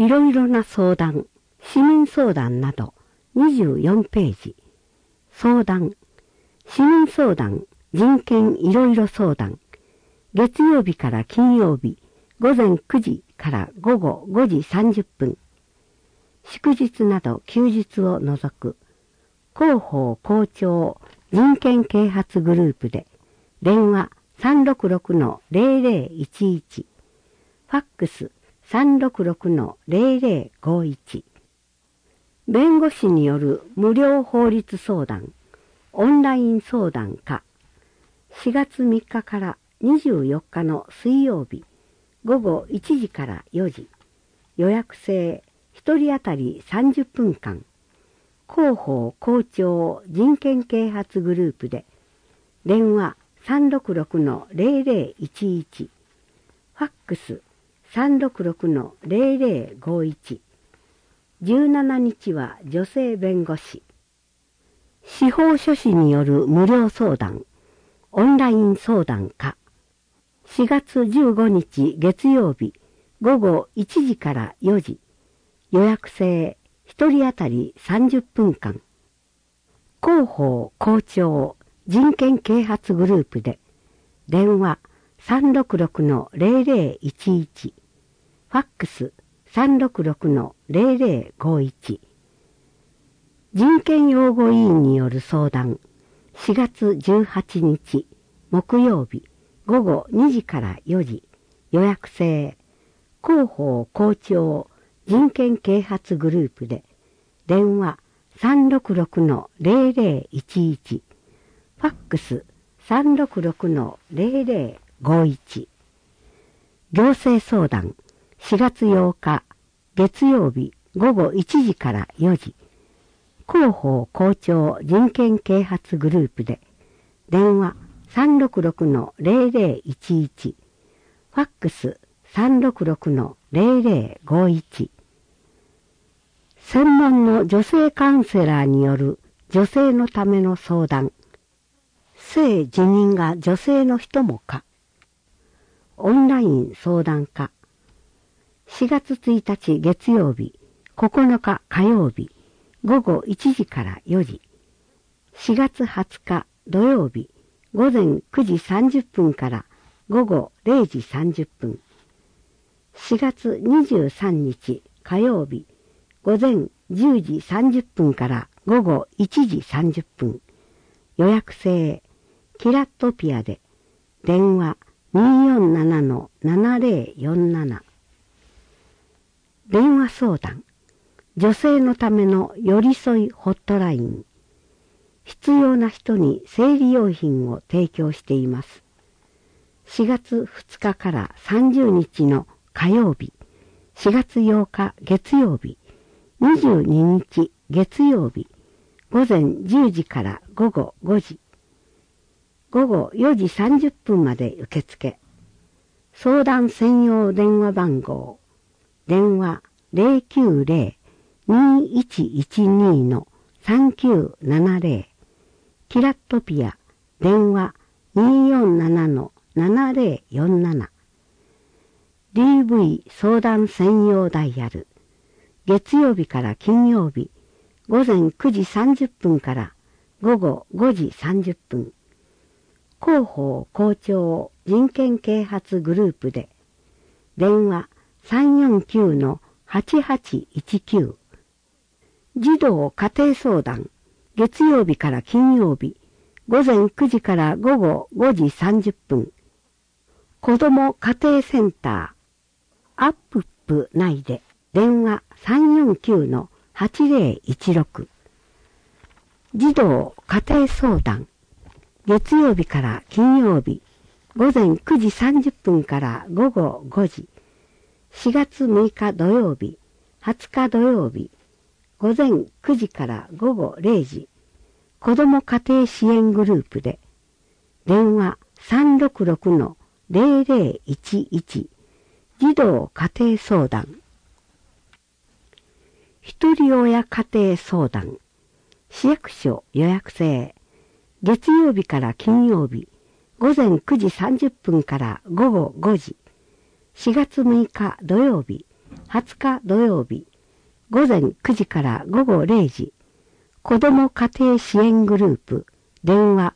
いろいろな相談、市民相談など24ページ。相談、市民相談、人権いろいろ相談。月曜日から金曜日、午前9時から午後5時30分。祝日など休日を除く、広報校長人権啓発グループで、電話366-0011、ファックス366-0051。弁護士による無料法律相談、オンライン相談課。4月3日から24日の水曜日、午後1時から4時。予約制、1人当たり30分間。広報校長人権啓発グループで、電話366-0011、ファックス366-0051。17日は女性弁護士。司法書士による無料相談、オンライン相談課。4月15日月曜日、午後1時から4時。予約制、1人当たり30分間。広報校長人権啓発グループで、電話366-0011、ファックス366-0051。人権擁護委員による相談、4月18日木曜日午後2時から4時。予約制、広報校長人権啓発グループで、電話366-0011、ファックス366-0051。行政相談、4月8日月曜日午後1時から4時。広報校長人権啓発グループで、電話366-0011、ファックス366-0051。専門の女性カウンセラーによる女性のための相談。性自認が女性の人もか。オンライン相談課。4月1日月曜日、9日火曜日、午後1時から4時。4月20日土曜日、午前9時30分から午後0時30分。4月23日火曜日、午前10時30分から午後1時30分。予約制、キラットピアで、電話247-7047。電話相談、女性のための寄り添いホットライン。必要な人に生理用品を提供しています。4月2日から30日の火曜日、4月8日月曜日、22日月曜日、午前10時から午後5時。午後4時30分まで受付。相談専用電話番号。電話090-2112-3970。キラットピア。電話247-7047。DV 相談専用ダイヤル。月曜日から金曜日、午前9時30分から午後5時30分。広報校長人権啓発グループで、電話349-8819。児童家庭相談、月曜日から金曜日、午前9時から午後5時30分。子ども家庭センター、アップップ内で、電話349-8016。児童家庭相談、月曜日から金曜日、午前9時30分から午後5時。4月6日土曜日、20日土曜日、午前9時から午後0時。子ども家庭支援グループで、電話366-0011。児童家庭相談。一人親家庭相談。市役所予約制。月曜日から金曜日、午前9時30分から午後5時。4月6日土曜日、 20日土曜日、午前9時から午後0時、子ども家庭支援グループ、電話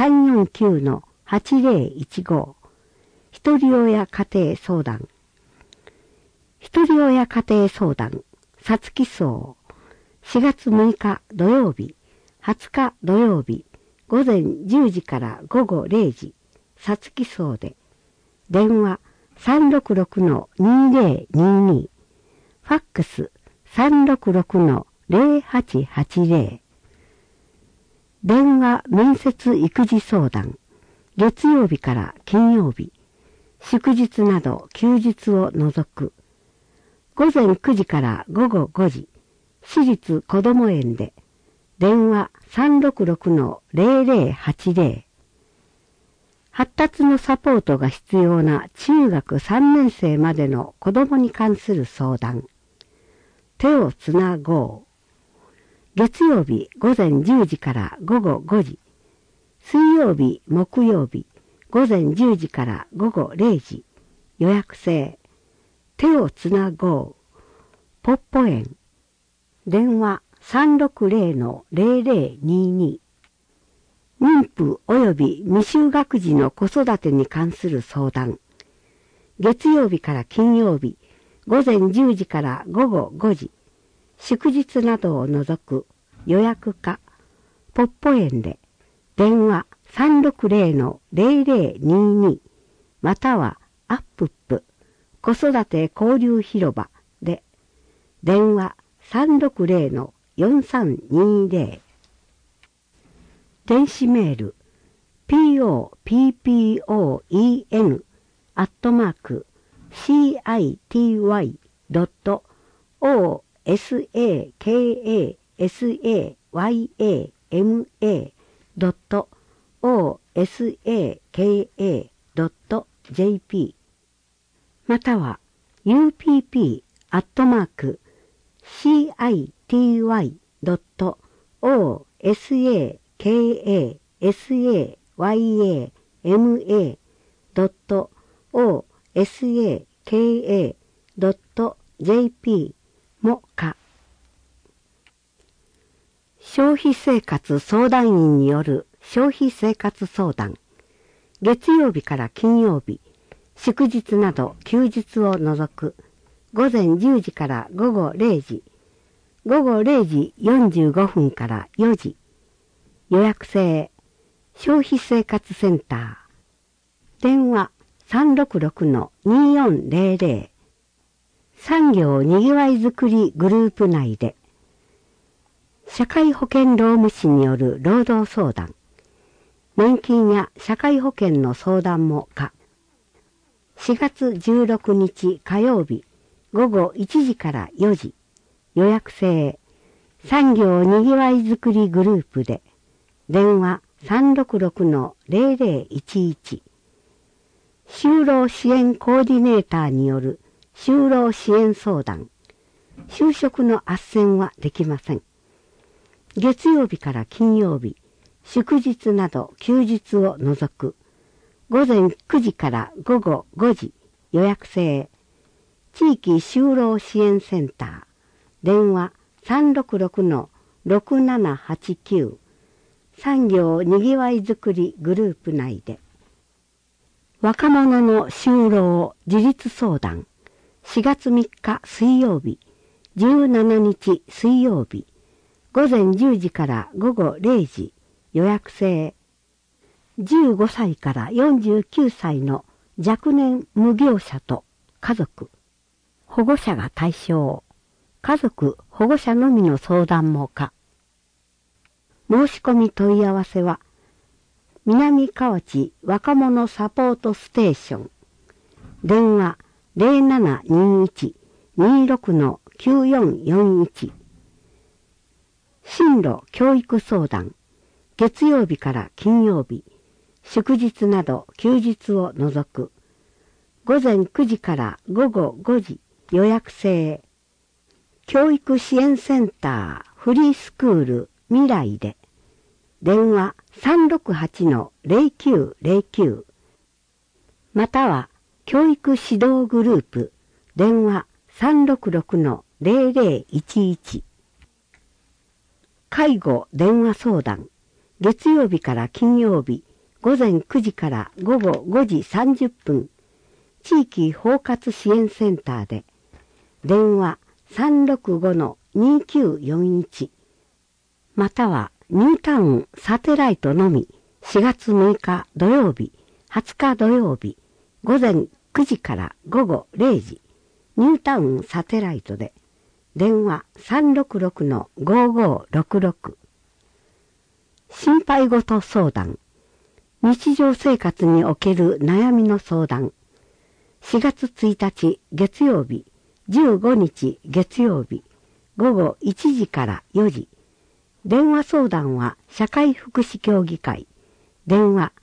349-8015、ひとり親家庭相談。ひとり親家庭相談、さつき荘、4月6日土曜日、20日土曜日、午前10時から午後0時、さつき荘で、電話 366-2022、ファックス 366-0880、電話面接育児相談、月曜日から金曜日、祝日など休日を除く、午前9時から午後5時、私立こども園で、電話 366-0080、発達のサポートが必要な中学3年生までの子どもに関する相談、手をつなごう。月曜日午前10時から午後5時、水曜日木曜日午前10時から午後0時、予約制、手をつなごう。ポッポ園、電話 360-0022、妊婦及び未就学児の子育てに関する相談、月曜日から金曜日、午前10時から午後5時、祝日などを除く予約か、ポッポ園で、電話 360-0022、またはアップップ、子育て交流広場で、電話 360-4320、電子メール city.osakasama.osaka.jp または UPP@city.osakasama.osaka.jp もか。消費生活相談員による消費生活相談。月曜日から金曜日、祝日など休日を除く、午前10時から午後0時、午後0時45分から4時、予約制、消費生活センター、電話 366-2400、産業にぎわいづくりグループ内で、社会保険労務士による労働相談、年金や社会保険の相談も可。4月16日火曜日午後1時から4時、予約制、産業にぎわいづくりグループで、電話 366-0011、就労支援コーディネーターによる就労支援相談、就職の斡旋はできません。月曜日から金曜日、祝日など休日を除く、午前9時から午後5時、予約制、地域就労支援センター、電話 366-6789、産業にぎわいづくりグループ内で、若者の就労自立相談、4月3日水曜日、17日水曜日、午前10時から午後0時、予約制、15歳から49歳の若年無業者と家族、保護者が対象、家族、保護者のみの相談も可。申し込み問い合わせは、南河内若者サポートステーション、電話 0721-26-9441、進路教育相談、月曜日から金曜日、祝日など休日を除く、午前9時から午後5時、予約制、教育支援センターフリースクール未来で、電話 368-0909、または教育指導グループ、電話 366-0011。介護電話相談。月曜日から金曜日、午前9時から午後5時30分。地域包括支援センターで。電話365-2941。またはニュータウンサテライトのみ4月6日土曜日、20日土曜日、午前9時から午後0時。ニュータウンサテライトで。電話366-5566。心配事相談。日常生活における悩みの相談。4月1日月曜日、15日月曜日、午後1時から4時。電話相談は社会福祉協議会。電話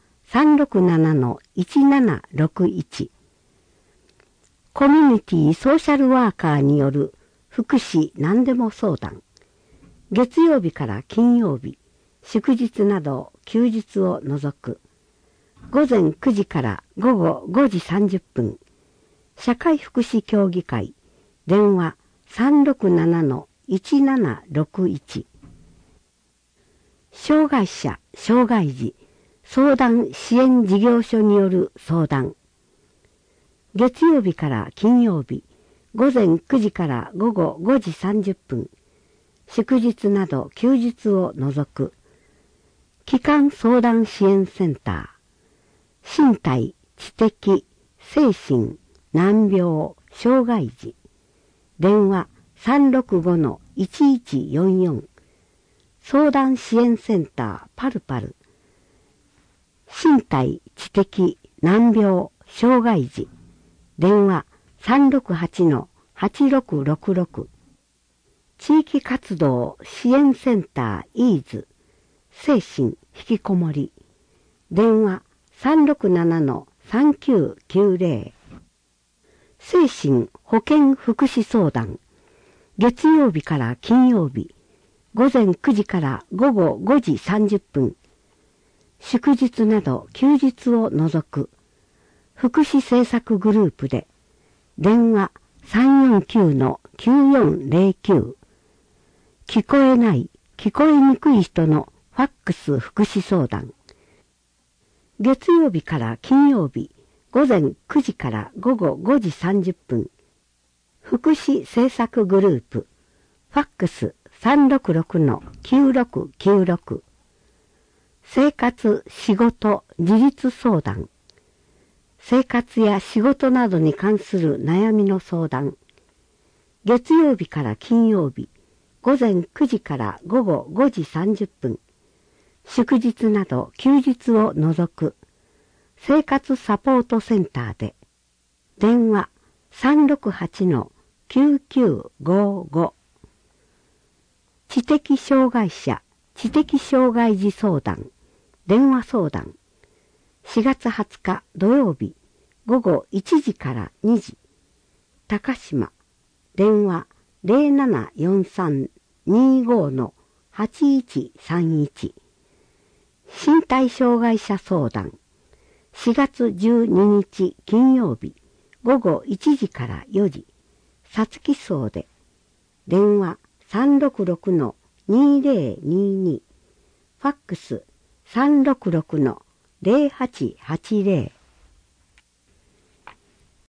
367-1761。コミュニティソーシャルワーカーによる福祉何でも相談。月曜日から金曜日、祝日など休日を除く。午前9時から午後5時30分。社会福祉協議会。電話367-1761。障害者、障害児、相談支援事業所による相談。月曜日から金曜日、午前9時から午後5時30分。祝日など休日を除く。基幹相談支援センター。身体、知的、精神、難病、障害児。電話365-1144。相談支援センターパルパル。身体、知的、難病、障害児。電話368-8666。地域活動支援センターイーズ。精神、引きこもり。電話367-3990。精神保健福祉相談。月曜日から金曜日。午前9時から午後5時30分。祝日など休日を除く。福祉政策グループで。電話349-9409。聞こえない、聞こえにくい人のファックス福祉相談。月曜日から金曜日。午前9時から午後5時30分。福祉政策グループ。ファックス366-9696。生活、仕事、自立相談。生活や仕事などに関する悩みの相談。月曜日から金曜日。午前9時から午後5時30分。祝日など休日を除く。生活サポートセンターで。電話368-9955。知的障害者、知的障害児相談。電話相談。4月20日土曜日。午後1時から2時。高島。電話0743-25-8131。身体障害者相談。4月12日金曜日。午後1時から4時。さつき荘で。電話366-2022。ファックス366-0880。